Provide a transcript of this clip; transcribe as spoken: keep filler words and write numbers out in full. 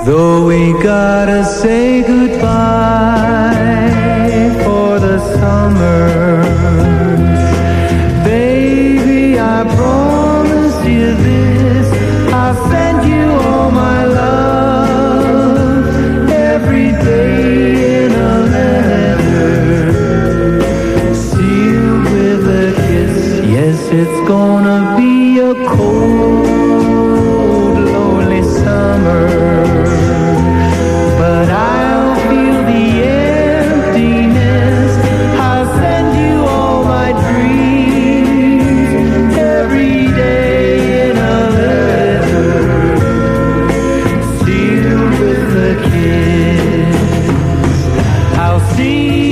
Though we gotta say goodbye for the summer, baby, I promise you this, I'll send you all my love every day in a letter, sealed with a kiss. Yes, it's gonna be a cold, lonely summer, but I'll feel the emptiness. I'll send you all my dreams every day in a letter, sealed with a kiss. I'll see